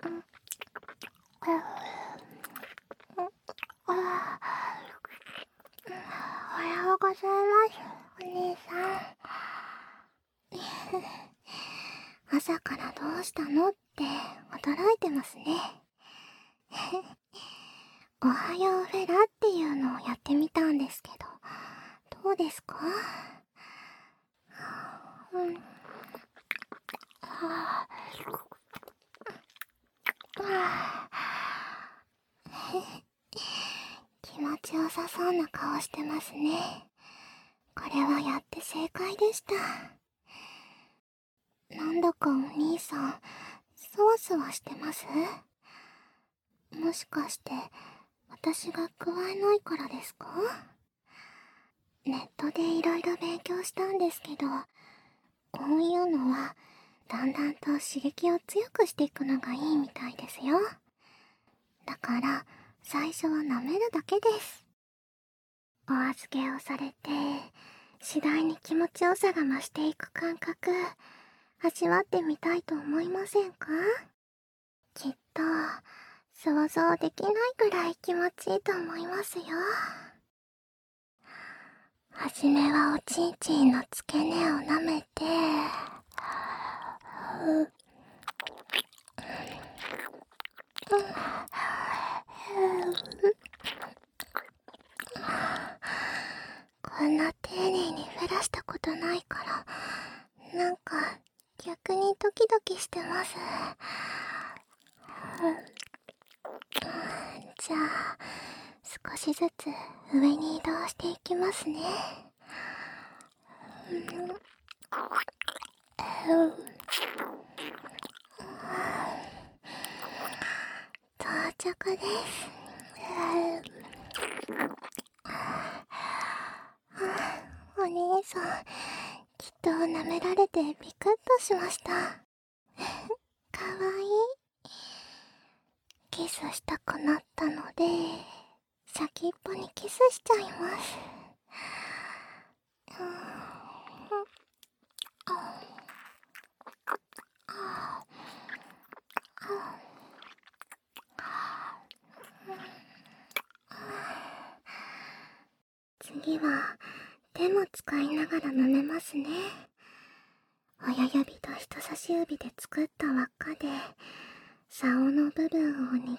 おはようございます、お兄さん。朝からどうしたのって驚いてますね。おはようフェラっていうのをやってみたんですけど、どうですか？気持ちよさそうな顔してますね。これはやって正解でした。なんだかお兄さん、そわそわしてます？もしかして、私が加えないからですか？ネットでいろいろ勉強したんですけど、こういうのは、だんだんと刺激を強くしていくのがいいみたいですよ。だから、最初は舐めるだけです。お預けをされて、次第に気持ちよさが増していく感覚、味わってみたいと思いませんか？きっと、想像できないくらい気持ちいいと思いますよ。はじめはおちんちんの付け根を舐めて、こんな丁寧にフェラしたことないから、なんか逆にドキドキしてます。じゃあ、少しずつ上に移動していきますね。到着です。お兄さん、きっと舐められてビクッとしました。かわいい。キスしたくなったので、先っぽにキスしちゃいます。次は手も使いながら舐めますね。親指と人差し指で作った輪っかで竿の部分を握って、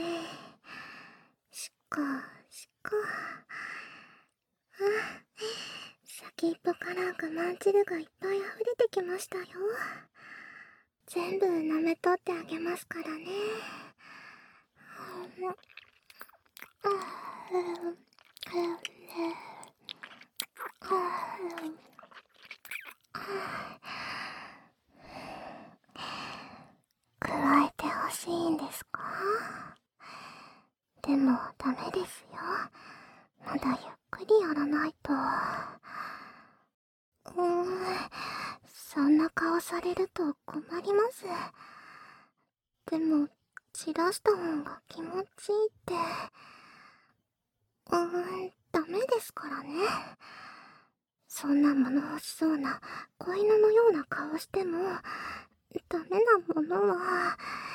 しっこしっこ。先っぽから我慢汁がいっぱい溢れてきましたよ。全部舐めとってあげますからね。加えてほしいんですか？でもダメですよ。まだゆっくりやらないと。そんな顔されると困ります。でも、散らした方が気持ちいいって。ダメですからね。そんな物欲しそうな子犬のような顔しても、ダメなものは、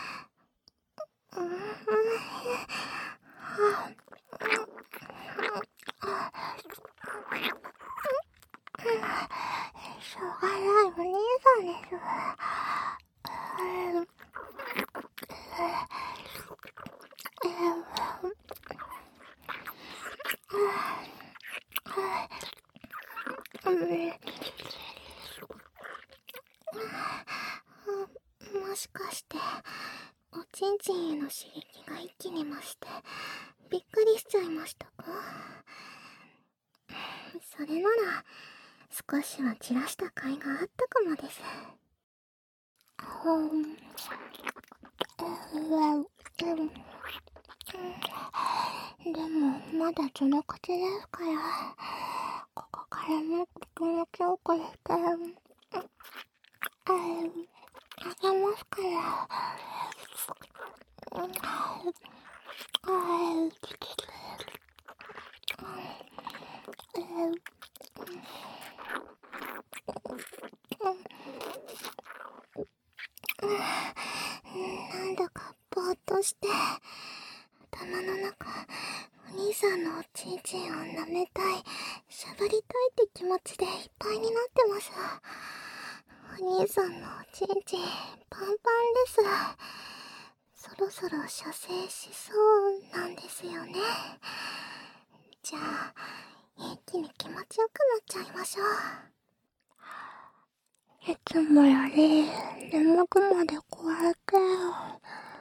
しょうがないお兄さんです。もしかして、おちんちんへの刺激が一気に増して、びっくりしちゃいましたか？それなら、少しは散らした甲斐があったかもです。でも、まだ序の口ですから、ここからもっと気持ちよくして、あげますから。なんだかして頭の中、お兄さんのおちんちんを舐めたい、しゃぶりたいって気持ちでいっぱいになってます。お兄さんのおちんちんパンパンです。そろそろ射精しそうなんですよね。じゃあ一気に気持ちよくなっちゃいましょう。いつもより眠くまで加えてよ。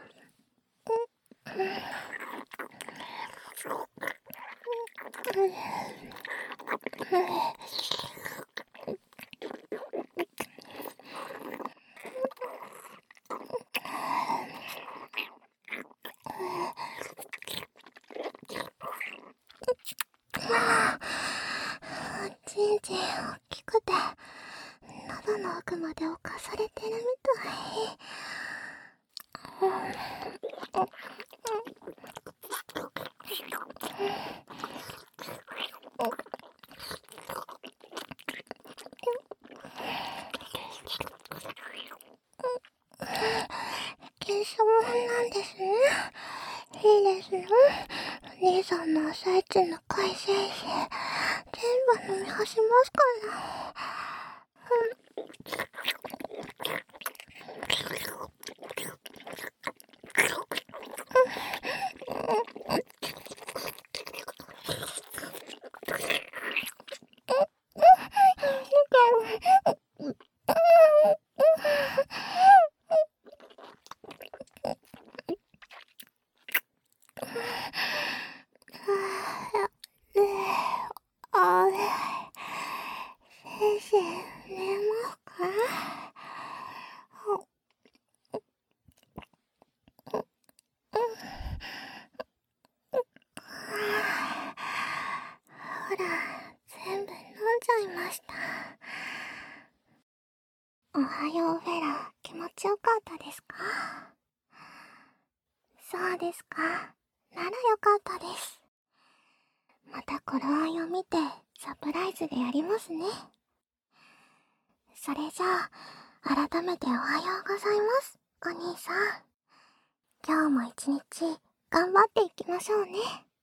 ちんちん大きくて喉の奥まで侵されてるみたい。検証なんですね。いいですよ。お兄さんの朝一の海鮮酒全部飲み干しますから。あれ、先生、寝ますか？ほら、全部飲んじゃいました。おはようフェラ、気持ちよかったですか？そうですか。ならよかったです。また頃合いを見てサプライズでやりますね。それじゃあ、改めておはようございます、お兄さん。今日も一日頑張っていきましょうね。